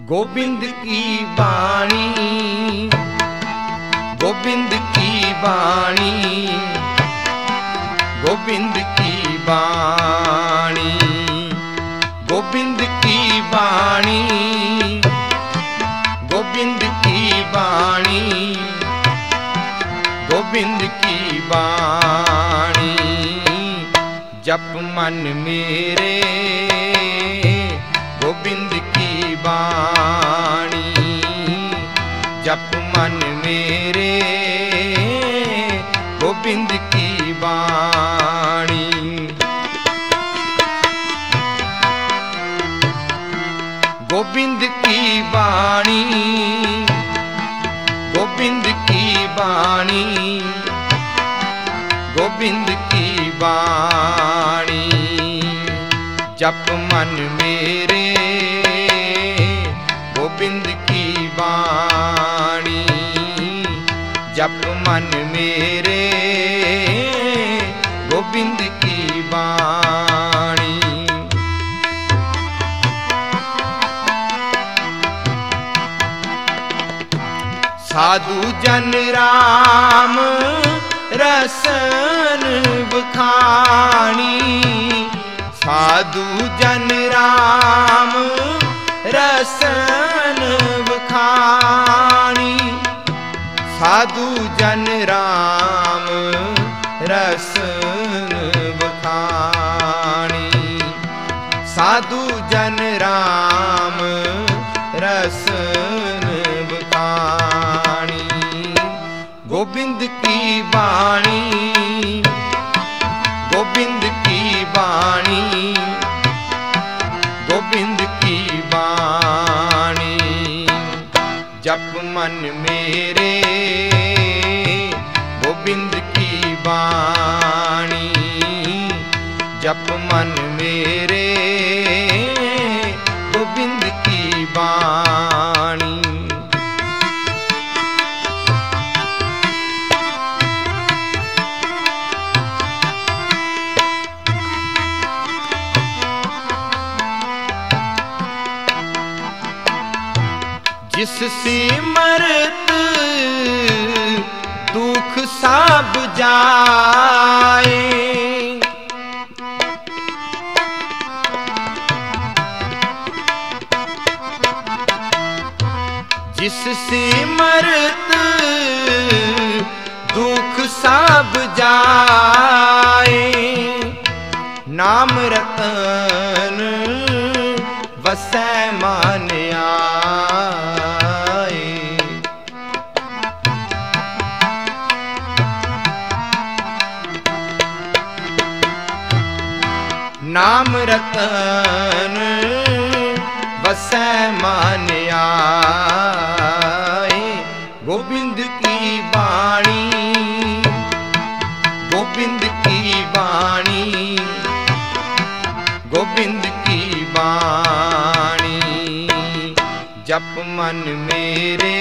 गोविंद की वाणी, गोविंद की वाणी, गोविंद की वाणी, गोविंद की वाणी, गोविंद की वाणी, गोविंद की वाणी। जप मन मेरे गोविंद की वाणी, जप मन मेरे गोविंद की वाणी। गोविंद की वाणी, गोविंद की वाणी, गोविंद की वाणी। जप मन मेरे गोविंद की वाणी, जप मन मेरे गोविंद की वाणी। साधु जन राम रसन बखानी, साधु जन राम रसन बखानी, साधु जन राम रसन बखानी, साधु जन राम रसन बखानी। गोविंद की वाणी, गोविंद की वाणी, गोविंद की वाणी। जप मन मेरे गोविंद की वाणी, जप मन मेरे गोविंद की वाणी। जिस सिमरत दुख सब जाए, जिस सिमरत दुख सब जाए, नाम रतन वसै मान आए। नाम रतन वसै मान आए। गोविंद की वाणी, गोविंद की वाणी, गोविंद की वाणी। जप मन मेरे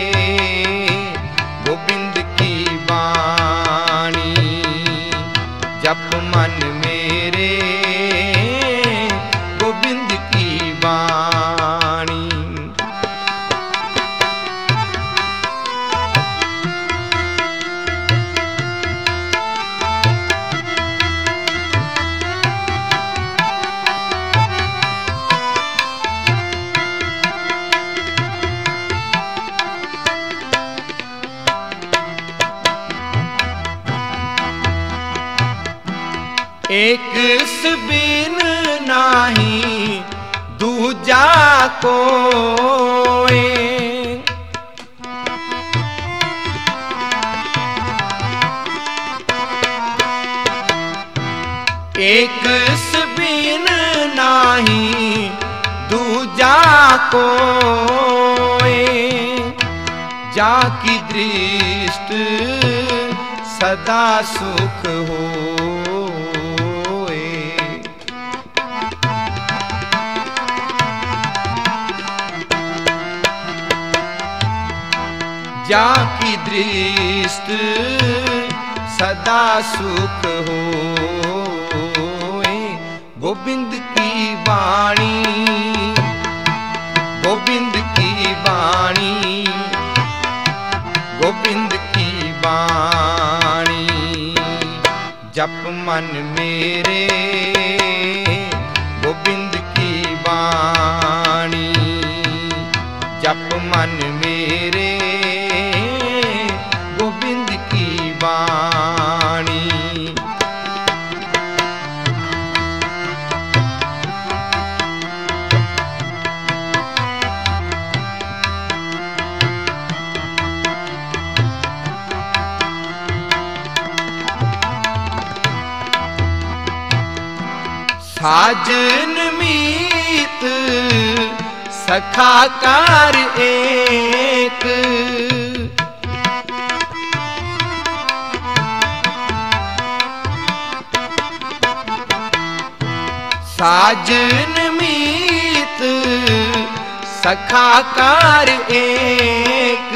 गोविंद की वाणी, जप मन मेरे गोविंद की वाणी। एक बिन नाही दूजा कोय, एक बिन नाही दूजा कोय। जाकी दृष्टि सदा सुख हो, जाकी दृष्टि सदा सुख होए। गोविंद की वाणी, गोविंद मन मेरे गोबिंद की वाणी, जप मन मेरे गोबिंद की वाणी। साजन मीत सखा कार एक, साजन मीत सखा कार एक,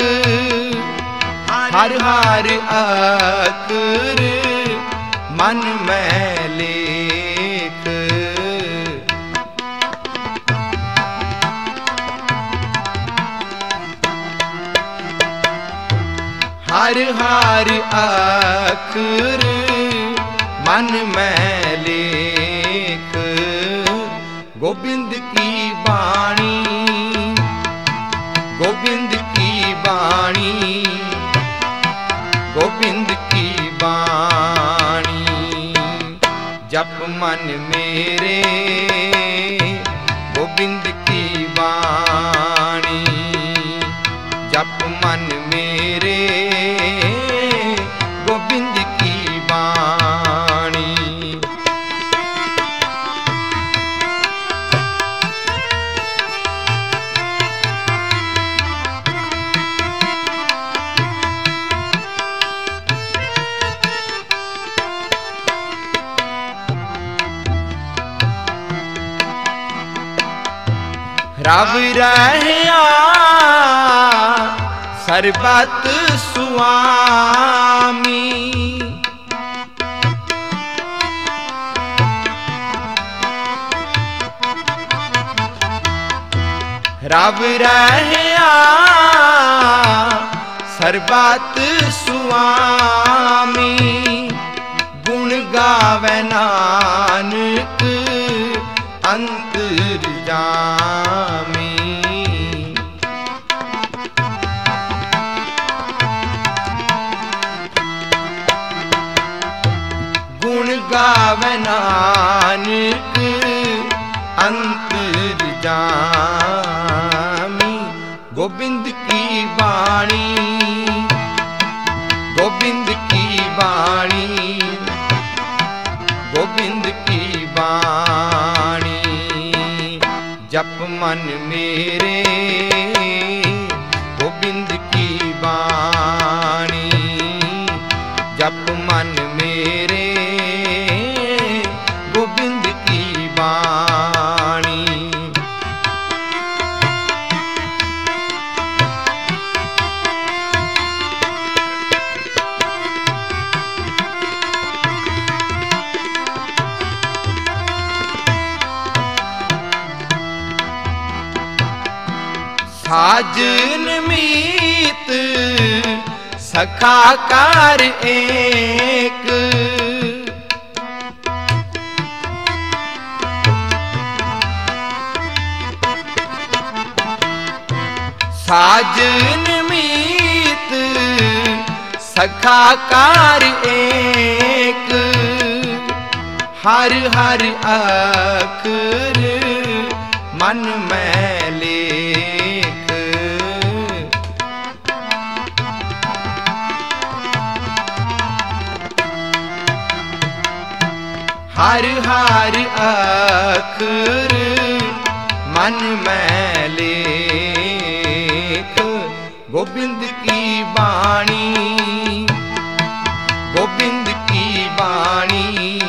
हर हर अकर मन में लेख। हर हर अखर मन में लेख, गोबिंद की वाणी, गोबिंद की वाणी, गोबिंद की वाणी। जप मन मेरे गोबिंद की वाणी, जप मन मेरे गोबिंद की वाणी। रब रहया सर्बत सुआमी, रब रहया सर्बत सुआमी, गुण गावे नानक अंतर जामी। गुण गावे नानक अंतर जामी, गोबिंद की वाणी, गोबिंद की वाणी, गोबिंद की वाणी। जप मन मेरे गोबिंद की वाणी, जप मन मेरे गोबिंद की वाणी। साजन मीत सखा कार एक, साजन मीत सखा कार एक, हर हर अकर मन में लेख। हर हर अखर मन में लेख, गोबिंद की वाणी, गोबिंद की वाणी,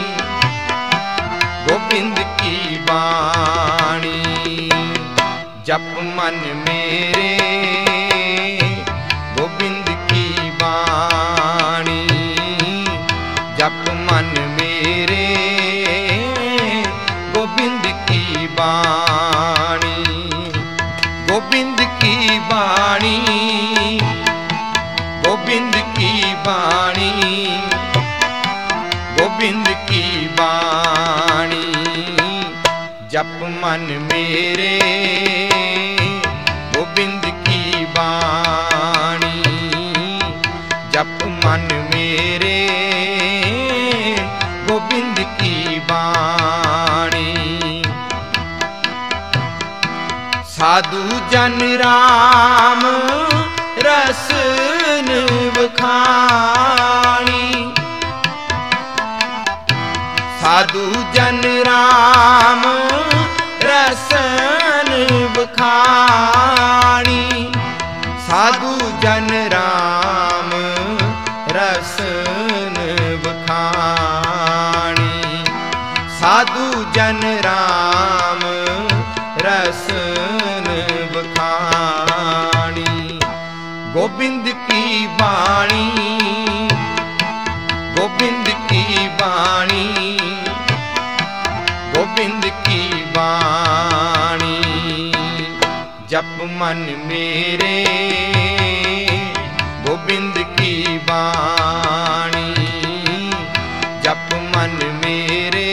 गोबिंद की वाणी। जप मन मेरे गोबिंद की वाणी, जप मन मेरे गोबिंद की वाणी, गोबिंद की वाणी, गोबिंद की वाणी, गोबिंद की बाणी जप मन मेरे गोबिंद की बाणी जप मन मेरे गोबिंद की बाणी साधु जन राम रसन बखानी साधु जन राम रसन बखानी साधु जन राम रसन बखानी साधु जन राम रसन बखानी गोबिंद की बाणी गोबिंद की बाणी गोबिंद की बाणी जप मन मेरे गोबिंद की बाणी जप मन मेरे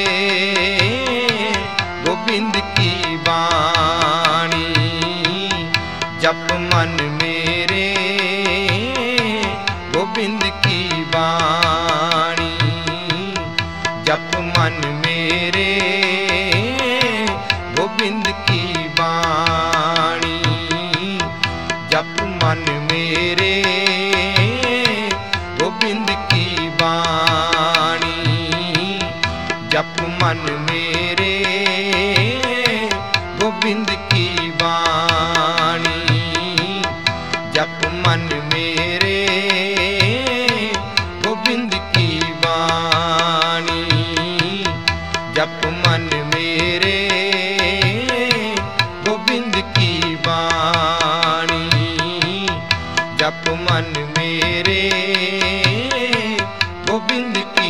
गोबिंद की बाणी जप मन मेरे गोबिंद की बाणी जप मन मेरे गोबिंद की बाणी जप मन मेरे गोबिंद की बाणी जप मन मेरे गोबिंद की बाणी जप मन मेरे गोबिंद की बाणी जप मन मेरे गोबिंद की बाणी जप मन मेरे गोबिंद की